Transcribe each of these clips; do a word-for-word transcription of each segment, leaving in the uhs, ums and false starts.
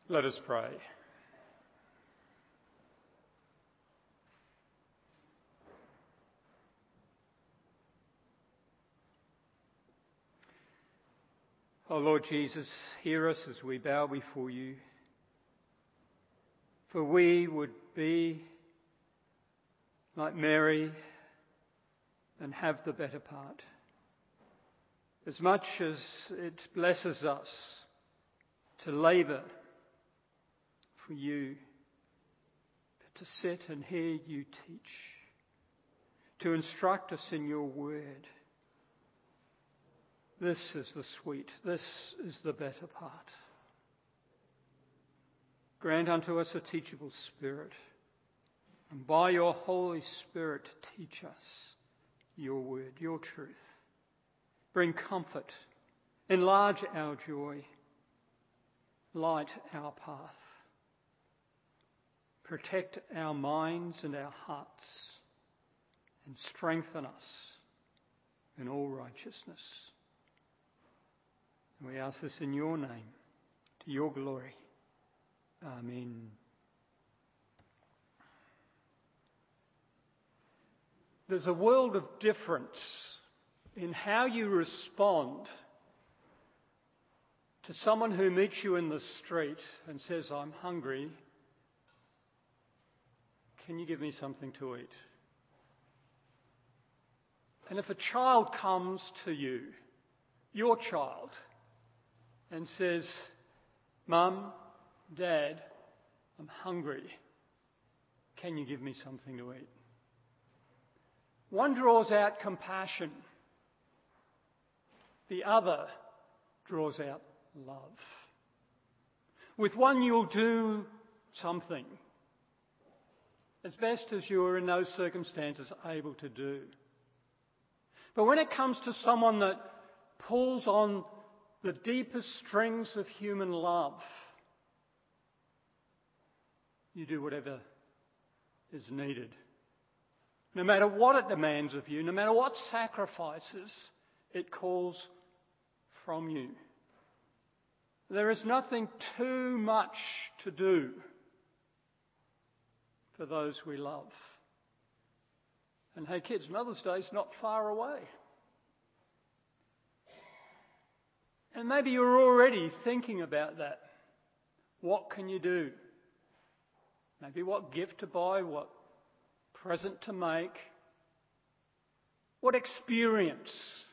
Let us pray. O Lord Jesus, hear us as we bow before you. For we would be like Mary and have the better part. As much as it blesses us to labour for you, but to sit and hear you teach, to instruct us in your word. This is the sweet, this is the better part. Grant unto us a teachable spirit, and by your Holy Spirit teach us your word, your truth. Bring comfort, enlarge our joy, light our path. Protect our minds and our hearts, and strengthen us in all righteousness. And we ask this in your name, to your glory. Amen. There's a world of difference in how you respond to someone who meets you in the street and says, "I'm hungry. Can you give me something to eat?" And if a child comes to you, your child, and says, "Mum, Dad, I'm hungry. Can you give me something to eat?" One draws out compassion. The other draws out love. With one, you'll do something as best as you are in those circumstances able to do. But when it comes to someone that pulls on the deepest strings of human love, you do whatever is needed. No matter what it demands of you, no matter what sacrifices it calls from you. There is nothing too much to do for those we love. And hey kids, Mother's Day's not far away. And maybe you're already thinking about that. What can you do? Maybe what gift to buy, what present to make, what experience.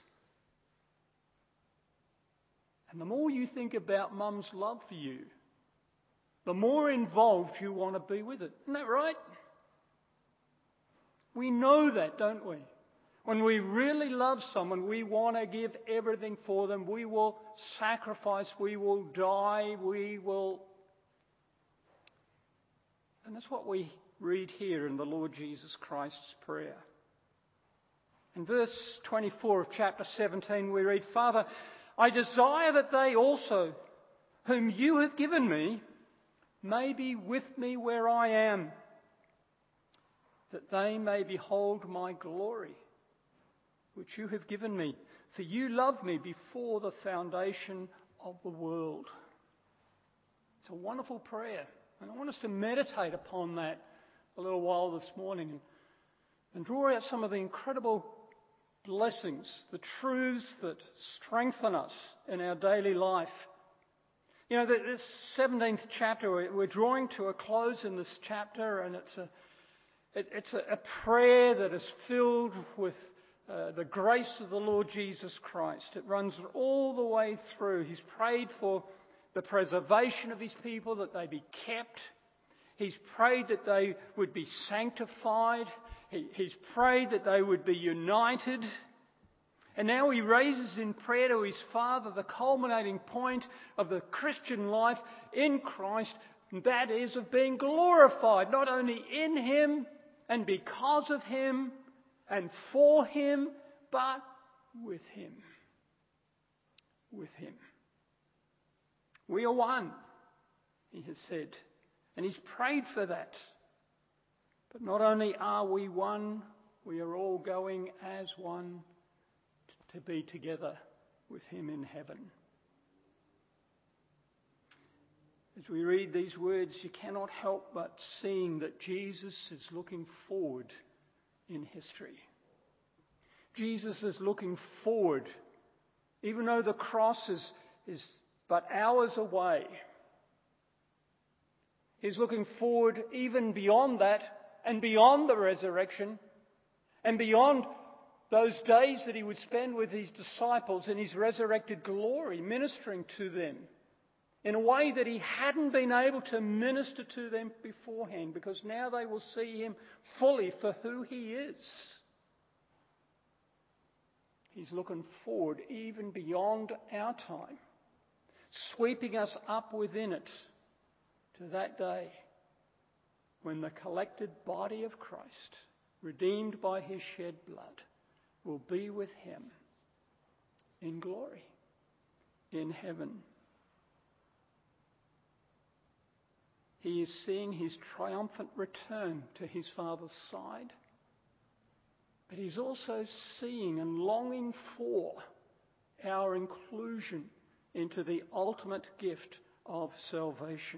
And the more you think about Mum's love for you, the more involved you want to be with it. Isn't that right? We know that, don't we? When we really love someone, we want to give everything for them. We will sacrifice, we will die, we will... And that's what we read here in the Lord Jesus Christ's prayer. In verse twenty-four of chapter seventeen we read, "Father, I desire that they also, whom you have given me, may be with me where I am, that they may behold my glory, which you have given me. For you loved me before the foundation of the world." It's a wonderful prayer. And I want us to meditate upon that a little while this morning and, and draw out some of the incredible blessings, the truths that strengthen us in our daily life. You know, this seventeenth chapter, we're drawing to a close in this chapter, and it's a, it, it's a, a prayer that is filled with uh, the grace of the Lord Jesus Christ. It runs all the way through. He's prayed for the preservation of his people, that they be kept. He's prayed that they would be sanctified. He, he's prayed that they would be united. And now he raises in prayer to his Father the culminating point of the Christian life in Christ, and that is of being glorified, not only in him and because of him and for him, but with him. With him. We are one, he has said, and he's prayed for that. But not only are we one, we are all going as one to be together with him in heaven. As we read these words, you cannot help but seeing that Jesus is looking forward in history. Jesus is looking forward, even though the cross is, is but hours away. He's looking forward even beyond that and beyond the resurrection and beyond those days that he would spend with his disciples in his resurrected glory, ministering to them in a way that he hadn't been able to minister to them beforehand, because now they will see him fully for who he is. He's looking forward even beyond our time, sweeping us up within it to that day when the collected body of Christ, redeemed by his shed blood, will be with him in glory, in heaven. He is seeing his triumphant return to his Father's side, but he's also seeing and longing for our inclusion into the ultimate gift of salvation.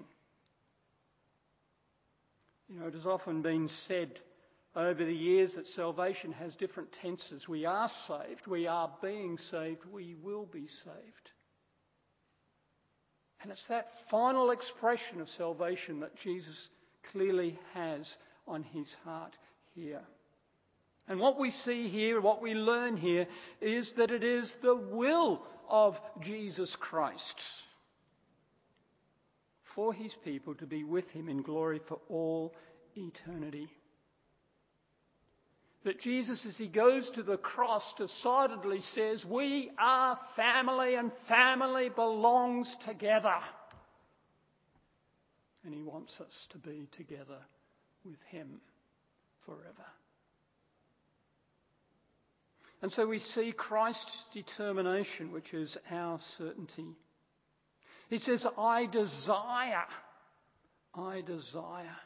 You know, it has often been said over the years that salvation has different tenses. We are saved, we are being saved, we will be saved. And it's that final expression of salvation that Jesus clearly has on his heart here. And what we see here, what we learn here, is that it is the will of Jesus Christ for his people to be with him in glory for all eternity. That Jesus, as he goes to the cross, decidedly says, we are family and family belongs together. And he wants us to be together with him forever. And so we see Christ's determination, which is our certainty. He says, I desire, I desire.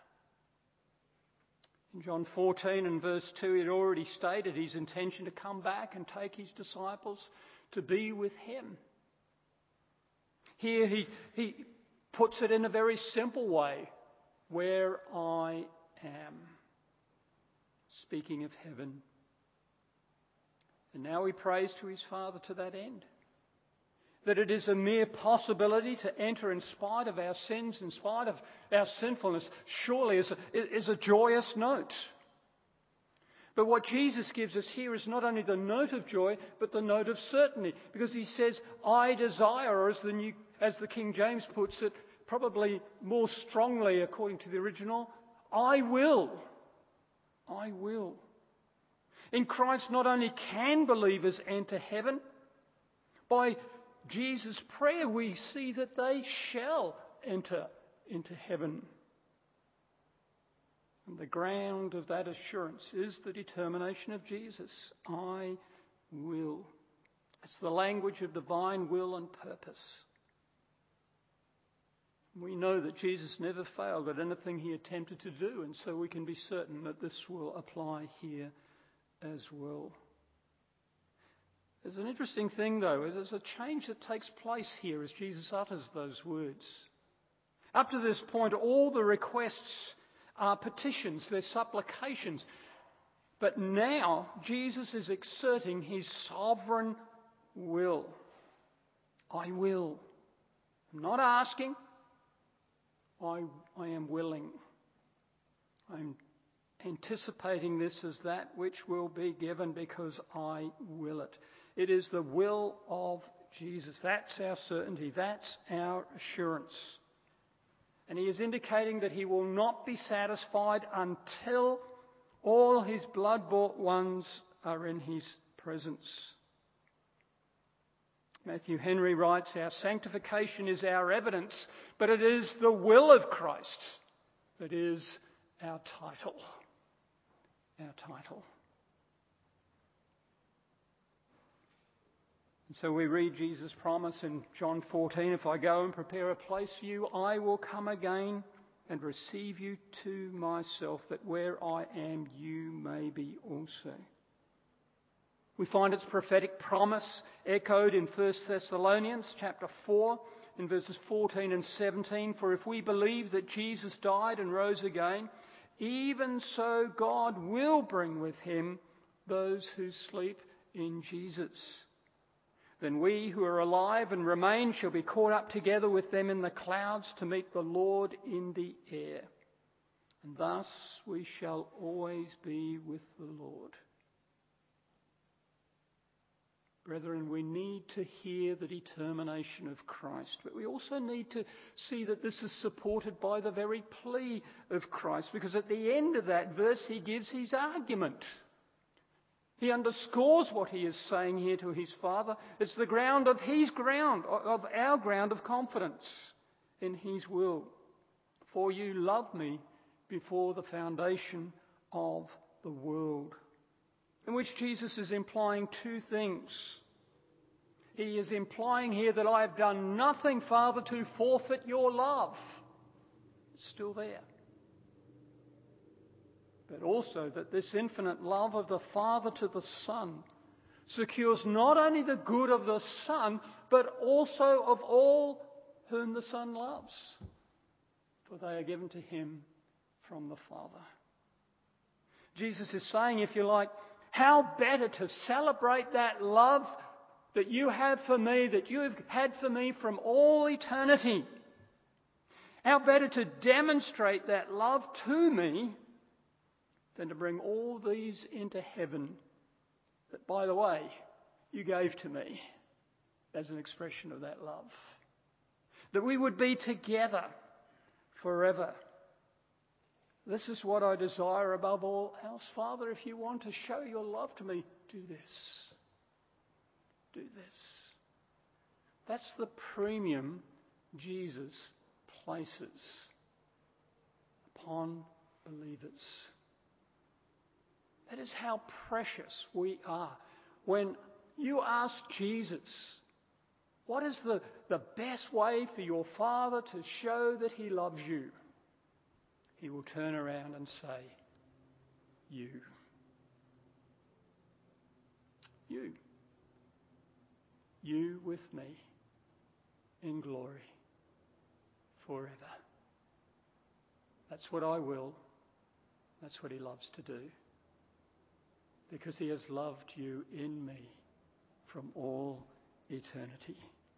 In John fourteen and verse two, he had already stated his intention to come back and take his disciples to be with him. Here he, he puts it in a very simple way, where I am. Speaking of heaven. And now he prays to his Father to that end. That it is a mere possibility to enter in spite of our sins, in spite of our sinfulness, surely is a, is a joyous note. But what Jesus gives us here is not only the note of joy, but the note of certainty. Because he says, I desire, or as the, New, as the King James puts it, probably more strongly according to the original, I will. I will. In Christ, not only can believers enter heaven, by Jesus' prayer we see that they shall enter into heaven. And the ground of that assurance is the determination of Jesus. I will. It's the language of divine will and purpose. We know that Jesus never failed at anything he attempted to do, and so we can be certain that this will apply here as well. There's an interesting thing, though, is there's a change that takes place here as Jesus utters those words. Up to this point, all the requests are petitions, they're supplications. But now, Jesus is exerting his sovereign will. I will. I'm not asking. I, I am willing. I'm anticipating this as that which will be given because I will it. It is the will of Jesus. That's our certainty. That's our assurance. And he is indicating that he will not be satisfied until all his blood-bought ones are in his presence. Matthew Henry writes, our sanctification is our evidence, but it is the will of Christ that is our title. Our title. And so we read Jesus' promise in John fourteen, if I go and prepare a place for you, I will come again and receive you to myself, that where I am, you may be also. We find its prophetic promise echoed in First Thessalonians chapter four in verses fourteen and seventeen, "For if we believe that Jesus died and rose again, even so God will bring with him those who sleep in Jesus. Then we who are alive and remain shall be caught up together with them in the clouds to meet the Lord in the air. And thus we shall always be with the Lord." Brethren, we need to hear the determination of Christ, but we also need to see that this is supported by the very plea of Christ, because at the end of that verse he gives his argument. He underscores what he is saying here to his Father. It's the ground of his ground, of our ground of confidence in his will. "For you loved me before the foundation of the world." In which Jesus is implying two things. He is implying here that I have done nothing, Father, to forfeit your love. It's still there. But also that this infinite love of the Father to the Son secures not only the good of the Son, but also of all whom the Son loves, for they are given to him from the Father. Jesus is saying, if you like, how better to celebrate that love that you have for me, that you have had for me from all eternity. How better to demonstrate that love to me than to bring all these into heaven that, by the way, you gave to me as an expression of that love. That we would be together forever. This is what I desire above all else. Father, if you want to show your love to me, do this. Do this. That's the premium Jesus places upon believers. That is how precious we are. When you ask Jesus, what is the, the best way for your Father to show that he loves you? He will turn around and say, you. You. You with me in glory forever. That's what I will. That's what he loves to do. Because he has loved you in me from all eternity.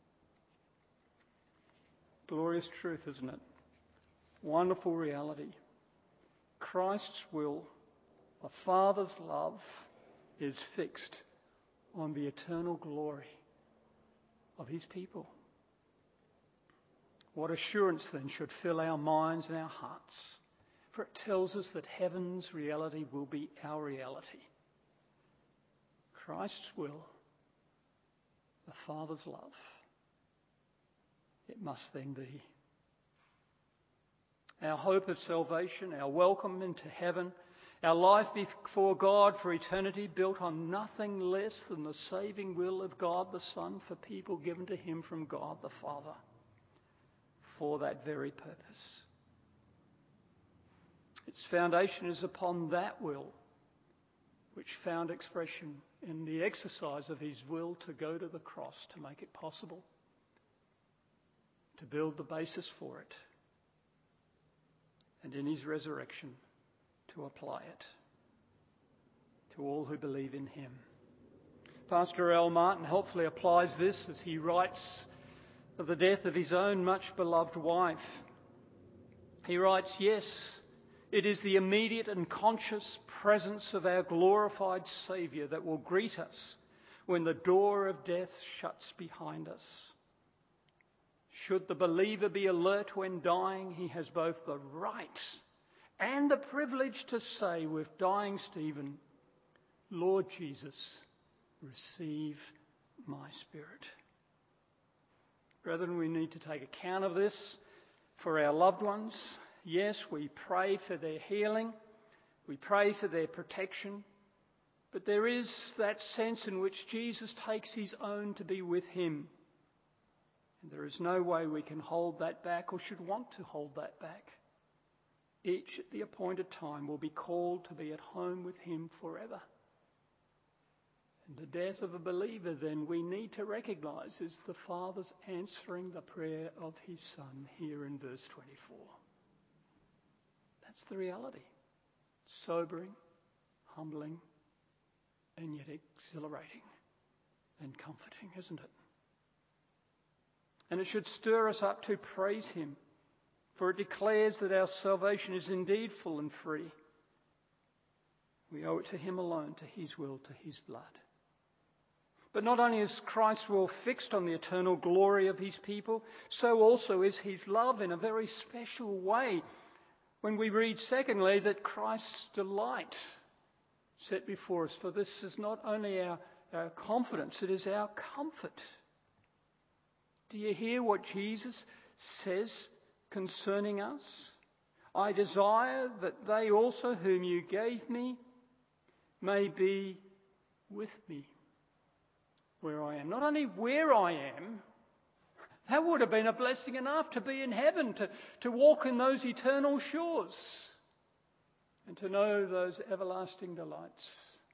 Glorious truth, isn't it? Wonderful reality. Christ's will, the Father's love, is fixed on the eternal glory of his people. What assurance then should fill our minds and our hearts, for it tells us that heaven's reality will be our reality. Christ's will, the Father's love, it must then be. Our hope of salvation, our welcome into heaven, our life before God for eternity, built on nothing less than the saving will of God the Son for people given to him from God the Father for that very purpose. Its foundation is upon that will, which found expression in the exercise of his will to go to the cross to make it possible, to build the basis for it, and in his resurrection to apply it to all who believe in him. Pastor Al Martin helpfully applies this as he writes of the death of his own much beloved wife. He writes, yes, it is the immediate and conscious presence of our glorified Saviour that will greet us when the door of death shuts behind us. Should the believer be alert when dying, he has both the right and the privilege to say with dying Stephen, Lord Jesus, receive my spirit. Brethren, we need to take account of this for our loved ones. Yes, we pray for their healing. We pray for their protection. But there is that sense in which Jesus takes his own to be with him. And there is no way we can hold that back or should want to hold that back. Each at the appointed time will be called to be at home with him forever. The death of a believer, then, we need to recognise is the Father's answering the prayer of his Son here in verse twenty-four. That's the reality. Sobering, humbling, and yet exhilarating and comforting, isn't it? And it should stir us up to praise him, for it declares that our salvation is indeed full and free. We owe it to him alone, to his will, to his blood. But not only is Christ's will fixed on the eternal glory of his people, so also is his love in a very special way. When we read, secondly, that Christ's delight set before us, for this is not only our, our confidence, it is our comfort. Do you hear what Jesus says concerning us? I desire that they also whom you gave me may be with me where I am. Not only where I am, that would have been a blessing enough to be in heaven, to, to walk in those eternal shores and to know those everlasting delights.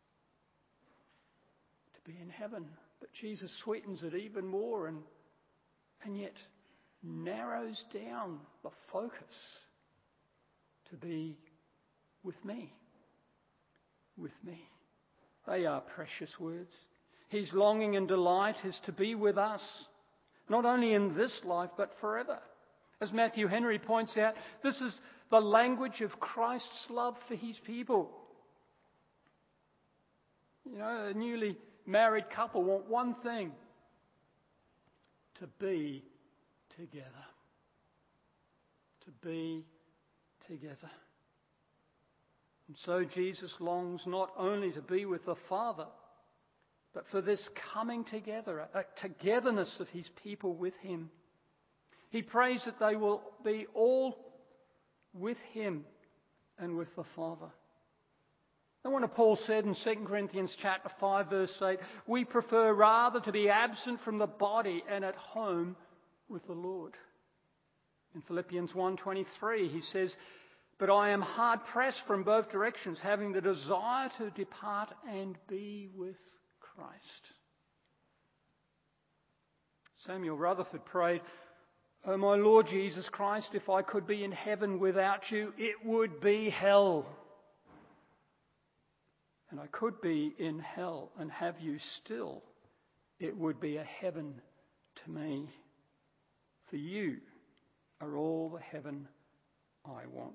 To be in heaven. But Jesus sweetens it even more and, and yet narrows down the focus to be with me. With me. They are precious words. His longing and delight is to be with us, not only in this life, but forever. As Matthew Henry points out, this is the language of Christ's love for his people. You know, a newly married couple want one thing: to be together. To be together. And so Jesus longs not only to be with the Father, but for this coming together, a togetherness of his people with him. He prays that they will be all with him and with the Father. And what Paul said in Second Corinthians chapter five, verse eight, we prefer rather to be absent from the body and at home with the Lord. In Philippians one twenty-three, he says, but I am hard pressed from both directions, having the desire to depart and be with Christ. Samuel Rutherford prayed, O my Lord Jesus Christ, if I could be in heaven without you, it would be hell. And I could be in hell and have you still, it would be a heaven to me. For you are all the heaven I want.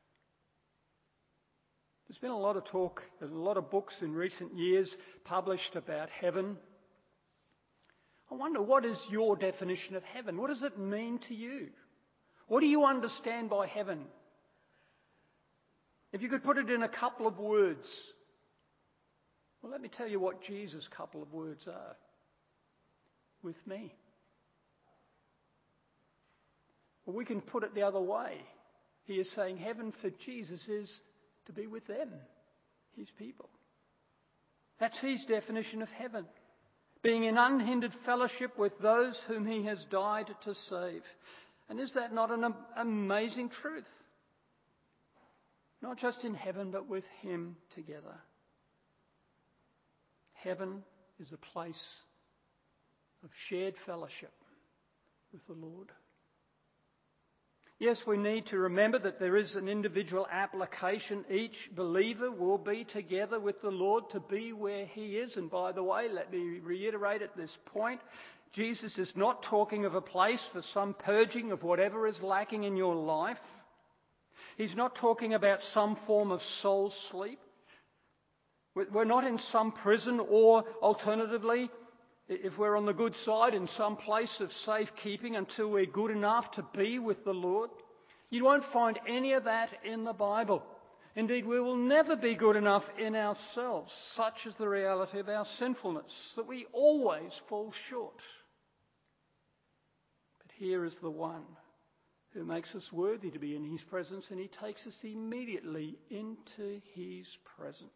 There's been a lot of talk, a lot of books in recent years published about heaven. I wonder, what is your definition of heaven? What does it mean to you? What do you understand by heaven? If you could put it in a couple of words. Well, let me tell you what Jesus' couple of words are. With me. Well, we can put it the other way. He is saying heaven for Jesus is to be with them, his people. That's his definition of heaven. Being in unhindered fellowship with those whom he has died to save. And is that not an amazing truth? Not just in heaven, but with him together. Heaven is a place of shared fellowship with the Lord. Yes, we need to remember that there is an individual application. Each believer will be together with the Lord to be where he is. And by the way, let me reiterate at this point, Jesus is not talking of a place for some purging of whatever is lacking in your life. He's not talking about some form of soul sleep. We're not in some prison, or alternatively, if we're on the good side, in some place of safekeeping until we're good enough to be with the Lord. You won't find any of that in the Bible. Indeed, we will never be good enough in ourselves. Such is the reality of our sinfulness, that we always fall short. But here is the one who makes us worthy to be in his presence, and he takes us immediately into his presence.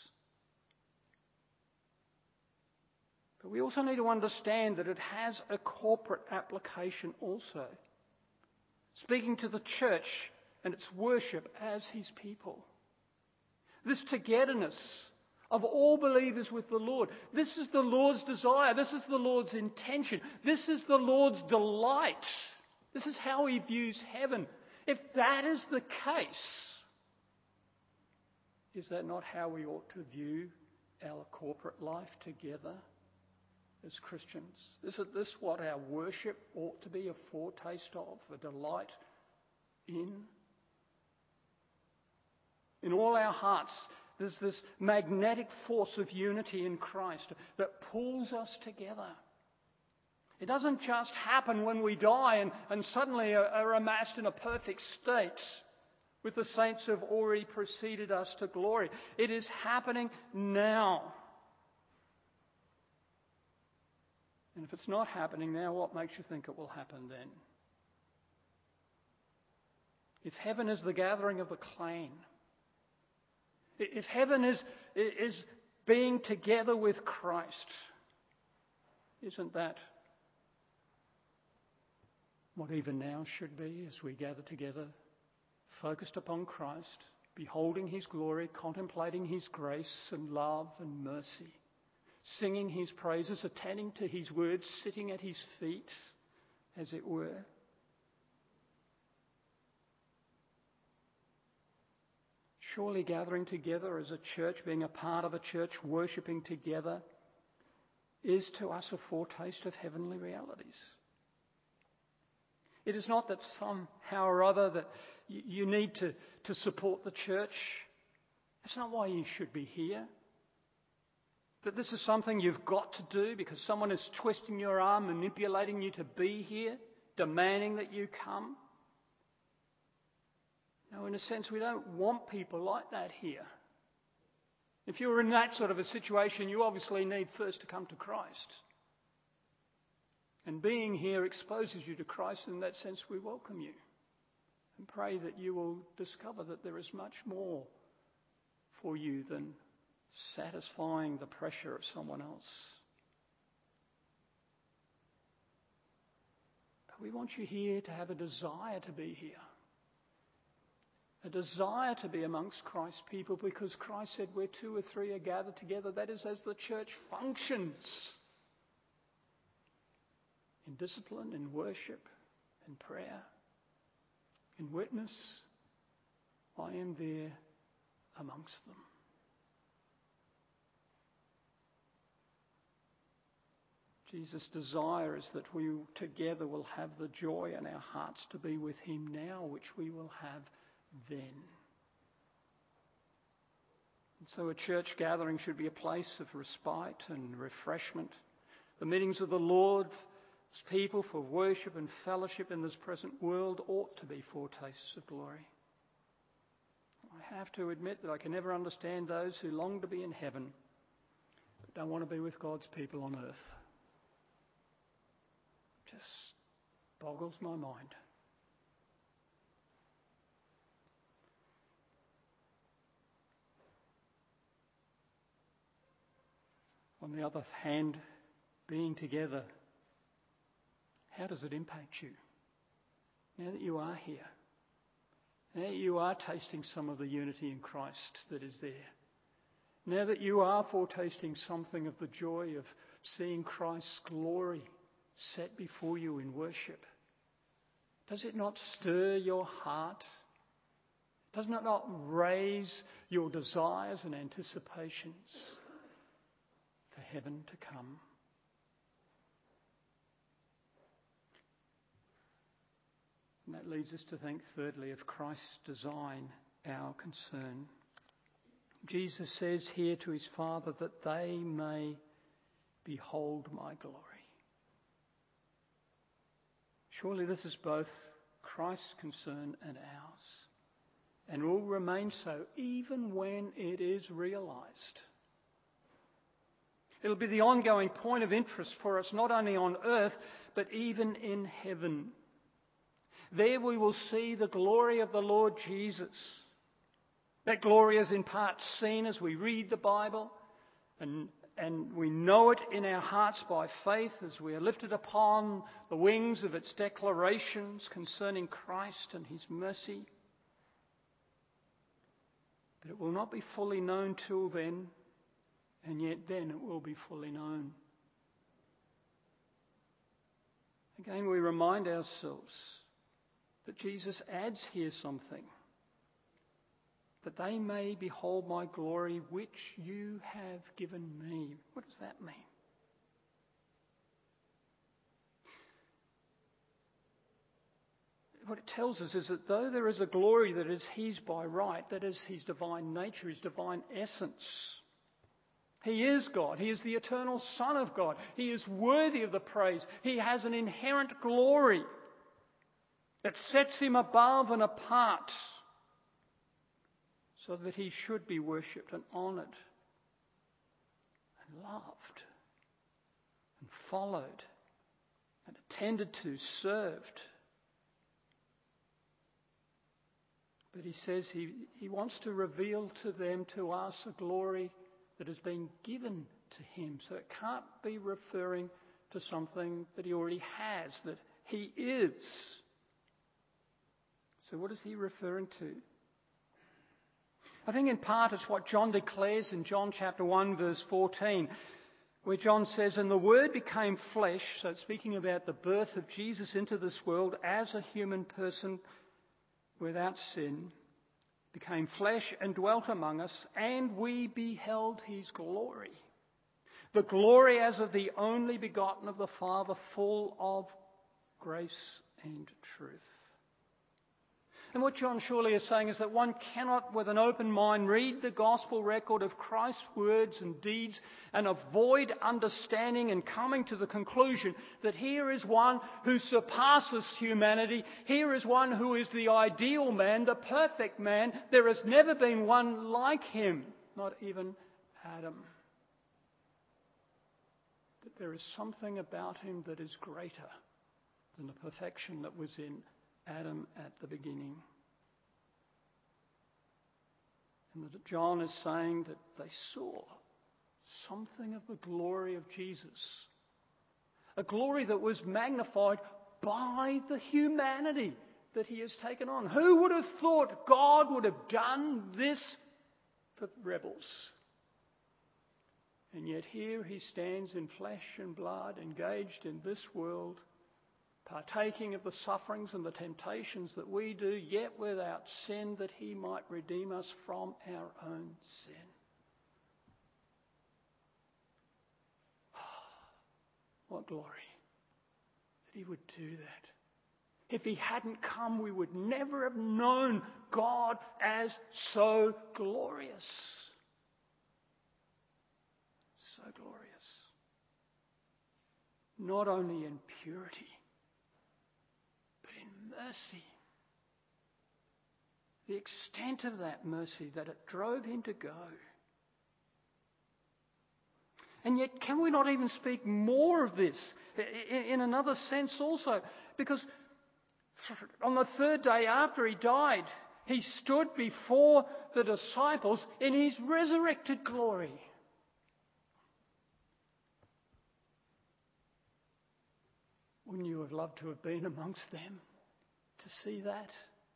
But we also need to understand that it has a corporate application also. Speaking to the church and its worship as his people. This togetherness of all believers with the Lord. This is the Lord's desire. This is the Lord's intention. This is the Lord's delight. This is how He views heaven. If that is the case, is that not how we ought to view our corporate life together as Christians? Isn't this what our worship ought to be a foretaste of, a delight in? In all our hearts, there's this magnetic force of unity in Christ that pulls us together. It doesn't just happen when we die and, and suddenly are, are amassed in a perfect state with the saints who have already preceded us to glory. It is happening now. And if it's not happening now, what makes you think it will happen then? If heaven is the gathering of the clan, if heaven is, is being together with Christ, isn't that what even now should be as we gather together, focused upon Christ, beholding His glory, contemplating His grace and love and mercy, singing His praises, attending to His words, sitting at His feet, as it were? Surely gathering together as a church, being a part of a church, worshipping together, is to us a foretaste of heavenly realities. It is not that somehow or other that you need to, to support the church. That's not why you should be here. That this is something you've got to do because someone is twisting your arm, manipulating you to be here, demanding that you come. No, in a sense, we don't want people like that here. If you're in that sort of a situation, you obviously need first to come to Christ. And being here exposes you to Christ. In that sense, we welcome you and pray that you will discover that there is much more for you than satisfying the pressure of someone else. But we want you here to have a desire to be here. A desire to be amongst Christ's people, because Christ said where two or three are gathered together, that is as the church functions. In discipline, in worship, in prayer, in witness, I am there amongst them. Jesus' desire is that we together will have the joy in our hearts to be with Him now, which we will have then. And so a church gathering should be a place of respite and refreshment. The meetings of the Lord's people for worship and fellowship in this present world ought to be foretastes of glory. I have to admit that I can never understand those who long to be in heaven but don't want to be with God's people on earth. It just boggles my mind. On the other hand, being together, how does it impact you? Now that you are here, now that you are tasting some of the unity in Christ that is there, now that you are foretasting something of the joy of seeing Christ's glory set before you in worship, does it not stir your heart? Does it not raise your desires and anticipations for heaven to come? And that leads us to think, thirdly, of Christ's design, our concern. Jesus says here to His Father that they may behold my glory. Surely this is both Christ's concern and ours, and will remain so even when it is realised. It'll be the ongoing point of interest for us, not only on earth, but even in heaven. There we will see the glory of the Lord Jesus. That glory is in part seen as we read the Bible, and, and we know it in our hearts by faith as we are lifted upon the wings of its declarations concerning Christ and His mercy. But it will not be fully known till then, and yet then it will be fully known. Again, we remind ourselves that Jesus adds here something. That they may behold my glory which you have given me. What does that mean? What it tells us is that though there is a glory that is his by right, that is his divine nature, his divine essence, he is God. He is the eternal Son of God. He is worthy of the praise. He has an inherent glory that sets him above and apart so that he should be worshipped and honoured and loved and followed and attended to, served. But he says he, he wants to reveal to them, to us, a glory that has been given to him. So it can't be referring to something that he already has, that he is. So what is he referring to? I think in part it's what John declares in John chapter one verse fourteen, where John says, "And the Word became flesh," so it's speaking about the birth of Jesus into this world as a human person without sin, became flesh and dwelt among us, and we beheld his glory. The glory as of the only begotten of the Father, full of grace and truth. And what John surely is saying is that one cannot, with an open mind, read the gospel record of Christ's words and deeds and avoid understanding and coming to the conclusion that here is one who surpasses humanity. Here is one who is the ideal man, the perfect man. There has never been one like him, not even Adam. That there is something about him that is greater than the perfection that was in Adam at the beginning. And that John is saying that they saw something of the glory of Jesus. A glory that was magnified by the humanity that he has taken on. Who would have thought God would have done this for rebels? And yet here he stands in flesh and blood, engaged in this world, partaking of the sufferings and the temptations that we do, yet without sin, that he might redeem us from our own sin. What glory that he would do that. If he hadn't come, we would never have known God as so glorious. So glorious. Not only in purity, mercy. The extent of that mercy that it drove him to go. And yet, can we not even speak more of this in another sense also? Because on the third day after he died, he stood before the disciples in his resurrected glory. Wouldn't you have loved to have been amongst them to see that?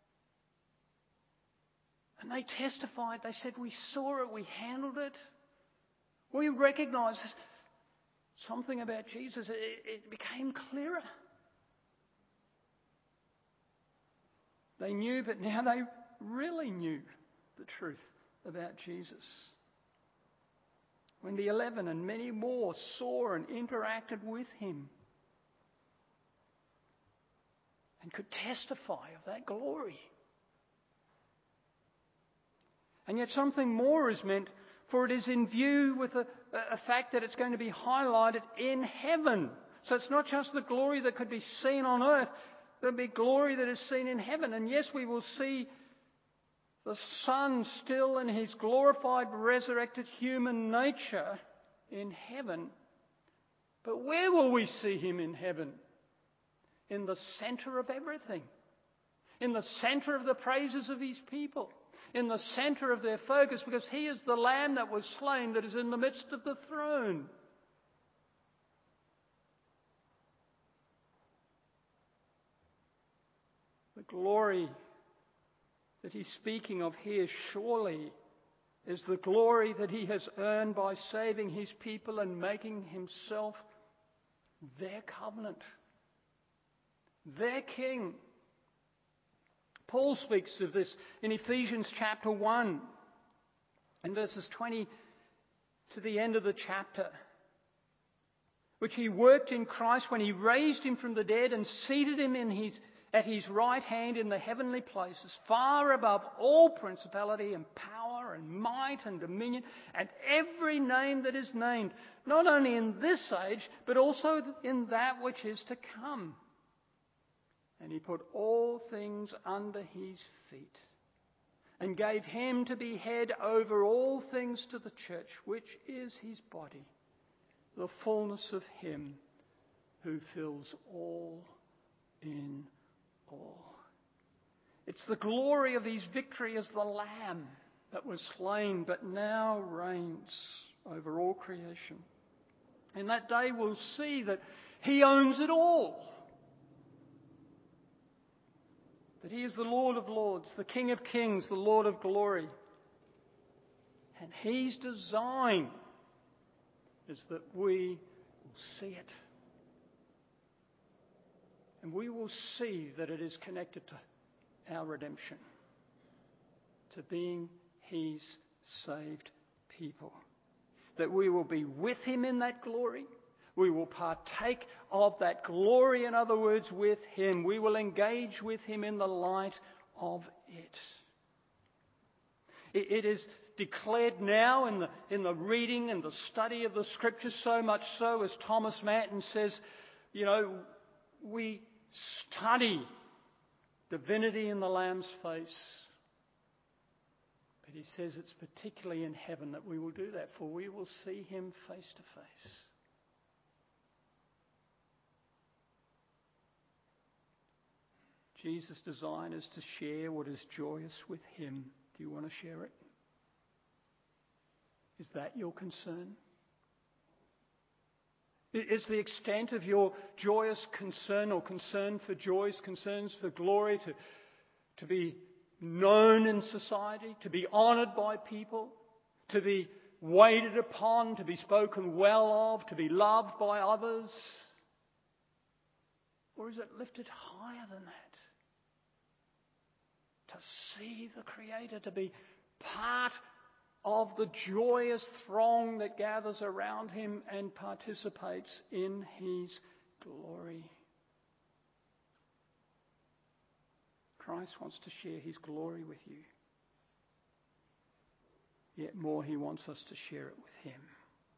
And they testified. They said, we saw it, we handled it. We recognised something about Jesus. It, it became clearer. They knew, but now they really knew the truth about Jesus. When the eleven and many more saw and interacted with him, and could testify of that glory. And yet something more is meant, for it is in view with a, a fact that it's going to be highlighted in heaven. So it's not just the glory that could be seen on earth, there'll be glory that is seen in heaven. And yes, we will see the Son still in his glorified, resurrected human nature in heaven. But where will we see him in heaven? In the centre of everything. In the centre of the praises of his people. In the centre of their focus, because he is the Lamb that was slain that is in the midst of the throne. The glory that he's speaking of here surely is the glory that he has earned by saving his people and making himself their covenant, their king. Paul speaks of this in Ephesians chapter one and verses twenty to the end of the chapter, which he worked in Christ when he raised him from the dead and seated him in his, at his right hand in the heavenly places, far above all principality and power and might and dominion and every name that is named, not only in this age, but also in that which is to come. And he put all things under his feet and gave him to be head over all things to the church, which is his body, the fullness of him who fills all in all. It's the glory of his victory as the Lamb that was slain but now reigns over all creation. And that day we'll see that he owns it all. That he is the Lord of lords, the King of kings, the Lord of glory. And his design is that we will see it. And we will see that it is connected to our redemption, to being his saved people. That we will be with him in that glory. We will partake of that glory, in other words, with him. We will engage with him in the light of it. It, it is declared now in the, in the reading and the study of the Scriptures, so much so, as Thomas Manton says, you know, we study divinity in the Lamb's face. But he says it's particularly in heaven that we will do that, for we will see him face to face. Jesus' design is to share what is joyous with him. Do you want to share it? Is that your concern? Is the extent of your joyous concern or concern for joys, concerns for glory, to, to be known in society, to be honoured by people, to be waited upon, to be spoken well of, to be loved by others? Or is it lifted higher than that? To see the Creator, to be part of the joyous throng that gathers around him and participates in his glory. Christ wants to share his glory with you. Yet more, he wants us to share it with him.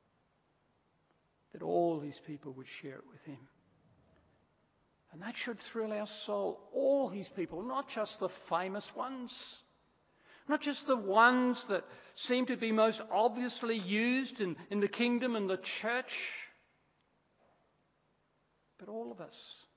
That all his people would share it with him. And that should thrill our soul. All his people, not just the famous ones. Not just the ones that seem to be most obviously used in, in the kingdom and the church. But all of us.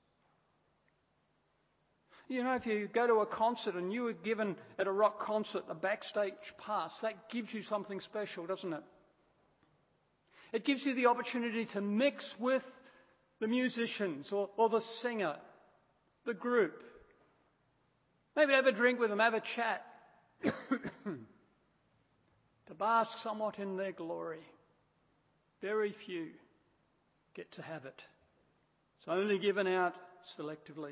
You know, if you go to a concert and you were given at a rock concert a backstage pass, that gives you something special, doesn't it? It gives you the opportunity to mix with the musicians or, or the singer, the group. Maybe have a drink with them, have a chat. To bask somewhat in their glory. Very few get to have it. It's only given out selectively.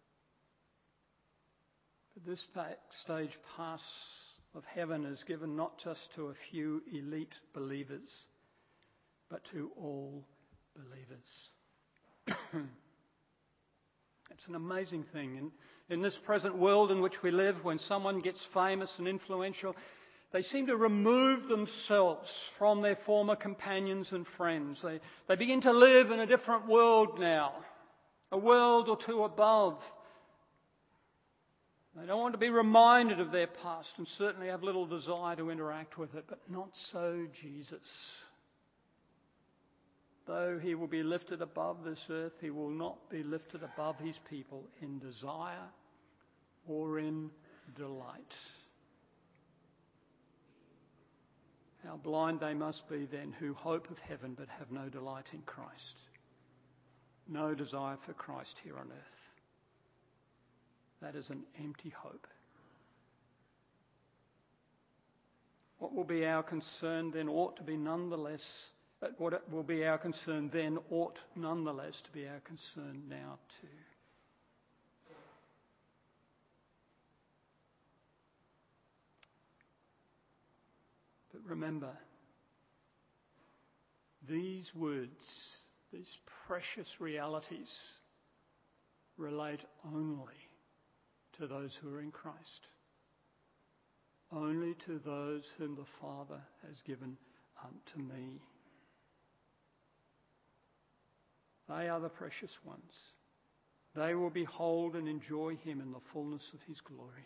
But this backstage pass of heaven is given not just to a few elite believers, but to all believers. It's an amazing thing. In, in this present world in which we live, when someone gets famous and influential, they seem to remove themselves from their former companions and friends. They, they begin to live in a different world now, a world or two above. They don't want to be reminded of their past and certainly have little desire to interact with it, but not so Jesus. Though he will be lifted above this earth, he will not be lifted above his people in desire or in delight. How blind they must be then who hope of heaven but have no delight in Christ. No desire for Christ here on earth. That is an empty hope. What will be our concern then ought to be nonetheless, what will be our concern then ought nonetheless to be our concern now too. But remember, these words, these precious realities, relate only to those who are in Christ. Only to those whom the Father has given unto me. They are the precious ones. They will behold and enjoy him in the fullness of his glory.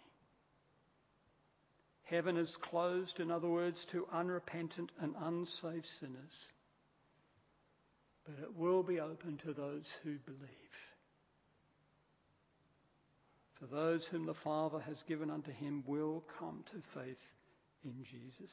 Heaven is closed, in other words, to unrepentant and unsaved sinners. But it will be open to those who believe. For those whom the Father has given unto him will come to faith in Jesus.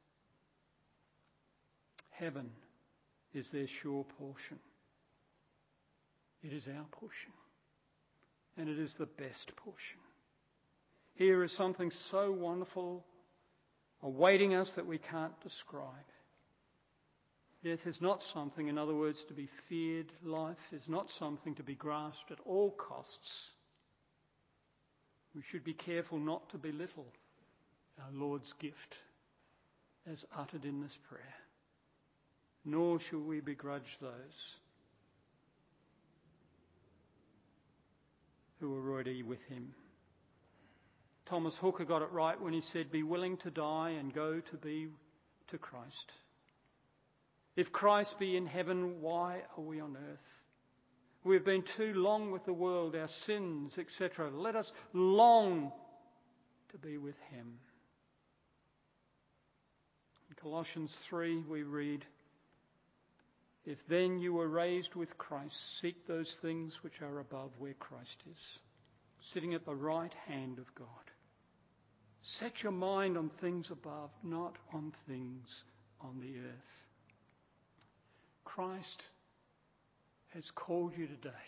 Heaven is their sure portion. It is our portion. And it is the best portion. Here is something so wonderful awaiting us that we can't describe. Death is not something, in other words, to be feared. Life is not something to be grasped at all costs. We should be careful not to belittle our Lord's gift as uttered in this prayer. Nor shall we begrudge those who are already with him. Thomas Hooker got it right when he said, "Be willing to die and go to be to Christ." If Christ be in heaven, why are we on earth? We have been too long with the world, our sins, et cetera. Let us long to be with him. In Colossians three we read, "If then you were raised with Christ, seek those things which are above where Christ is, sitting at the right hand of God. Set your mind on things above, not on things on the earth." Christ has called you today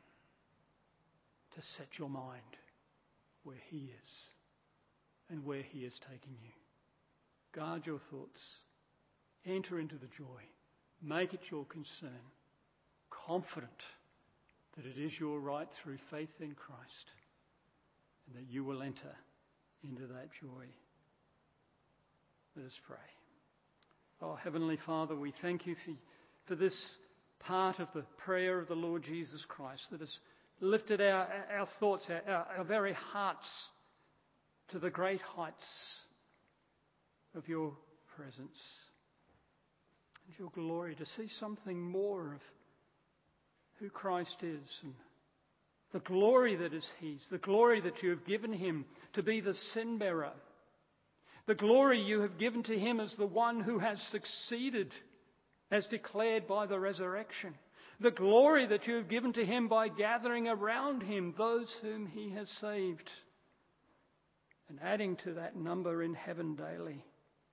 to set your mind where he is and where he is taking you. Guard your thoughts. Enter into the joy. Make it your concern. Confident that it is your right through faith in Christ and that you will enter into that joy. Let us pray. Oh, Heavenly Father, we thank you for, for this part of the prayer of the Lord Jesus Christ that has lifted our, our thoughts, our, our very hearts to the great heights of your presence and your glory, to see something more of who Christ is and the glory that is his, the glory that you have given him to be the sin bearer, the glory you have given to him as the one who has succeeded as declared by the resurrection, the glory that you have given to him by gathering around him those whom he has saved and adding to that number in heaven daily.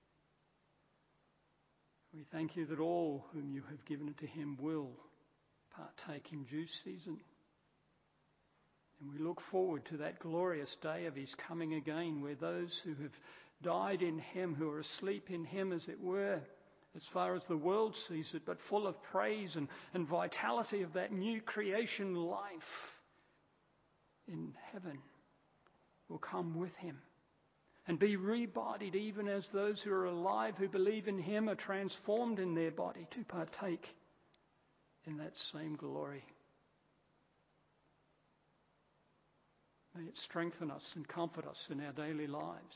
We thank you that all whom you have given to him will partake in due season. And we look forward to that glorious day of his coming again, where those who have died in him, who are asleep in him as it were, as far as the world sees it, but full of praise and, and vitality of that new creation life in heaven, will come with him and be rebodied, even as those who are alive who believe in him are transformed in their body to partake in that same glory. May it strengthen us and comfort us in our daily lives.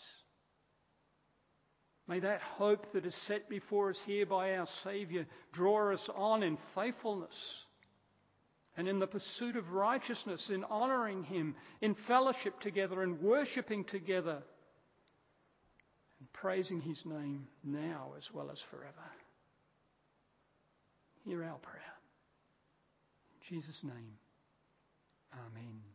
May that hope that is set before us here by our Saviour draw us on in faithfulness and in the pursuit of righteousness, in honouring him, in fellowship together and worshipping together and praising his name now as well as forever. Hear our prayer. In Jesus' name, amen.